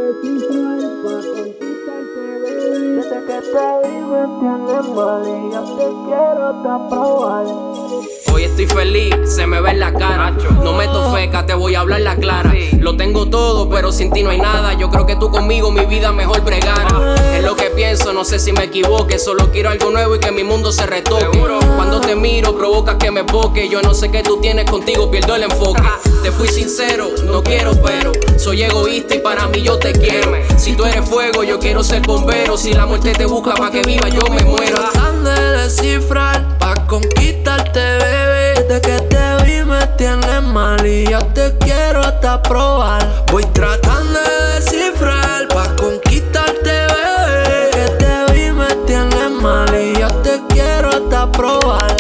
descifrar pa' conquistarte, baby. Desde que te vi me entiendes mal y yo te quiero hasta probar. Hoy estoy feliz, se me ve en la cara. No meto feca, te voy a hablar la clara. Lo tengo todo, pero sin ti no hay nada. Yo creo que tú conmigo mi vida mejor bregara. Es lo que pienso, no sé si me equivoque. Solo quiero algo nuevo y que mi mundo se retoque. Cuando te miro, provocas que me boque. Yo no sé qué tú tienes contigo, pierdo el enfoque. Te fui sincero, no quiero pero soy egoísta y para mí yo te quiero. Si tú eres fuego, yo quiero ser bombero. Si la muerte te busca pa' que viva, yo me muero. Tratando de descifrar pa' conquistarte, bebé. Desde que te vi me tienes mal y yo te quiero hasta probar. Voy tratando de descifrar pa' conquistarte, bebé. Desde que te vi me tienes mal y yo te quiero hasta probar.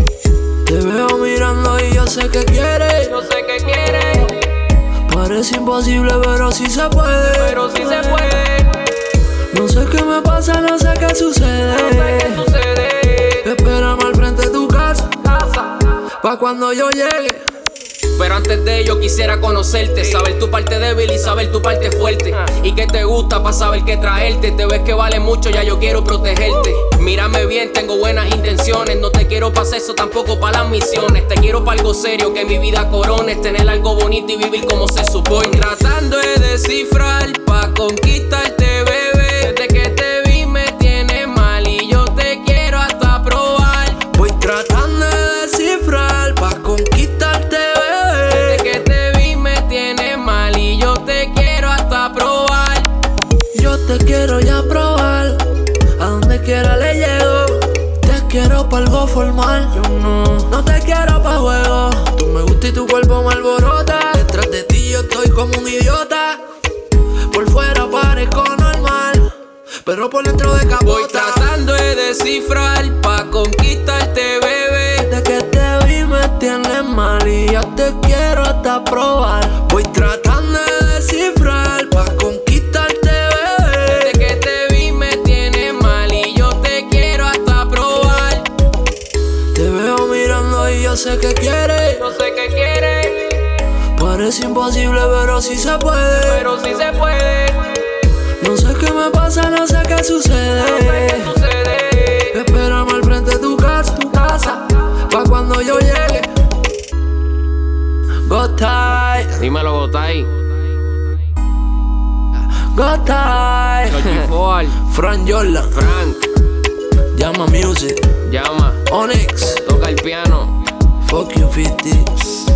Te veo mirando y yo sé que quieres. Yo sé que quieres, Parece imposible pero sí se puede. pero sí se puede. No sé qué me pasa, no sé qué sucede. ¿Qué sucede? Espérame al frente de tu casa pa' cuando yo llegue. Pero antes de ello quisiera conocerte, saber tu parte débil y saber tu parte fuerte. Y que te gusta pa' saber qué traerte. Te ves que vale mucho, ya yo quiero protegerte. Mírame bien, tengo buenas intenciones. No te quiero pa' eso, tampoco pa' las misiones. Te quiero pa' algo serio, que mi vida corones. Tener algo bonito y vivir como se supone. Tratando de descifrar pa' conquistarte, bebé. Desde que te vi me tienes mal y yo te quiero hasta probar. Voy tratando de descifrar pa' conquistarte, bebé. Desde que te vi me tienes mal y yo te quiero hasta probar. Yo te quiero ya probar, a donde quiera le llego. Te quiero pa' algo formal, yo no te quiero pa' juego. Tú me gusta y tu cuerpo me alborota. Detrás de ti yo estoy como un idiota. Por fuera parezco normal, pero por dentro de capota. Voy tratando de descifrar pa' conquistarte, bebé. Desde que te vi me tienes mal y yo te quiero hasta probar. Voy tratando de descifrar pa' conquistarte, bebé. Desde que te vi me tienes mal y yo te quiero hasta probar. Te veo mirando y yo sé que quieres. Yo sé que quieres, Parece imposible pero sí se puede. pero sí se puede. No sé qué me pasa, no sé qué sucede. ¿Qué sucede? Espérame al frente de tu casa pa' cuando yo llegue. Gotay, Dímelo, Gotay. Gotay. Georgie Ford, Fran Jordan, Frank, llama music. llama, Onyx, toca el piano. fuck you 50.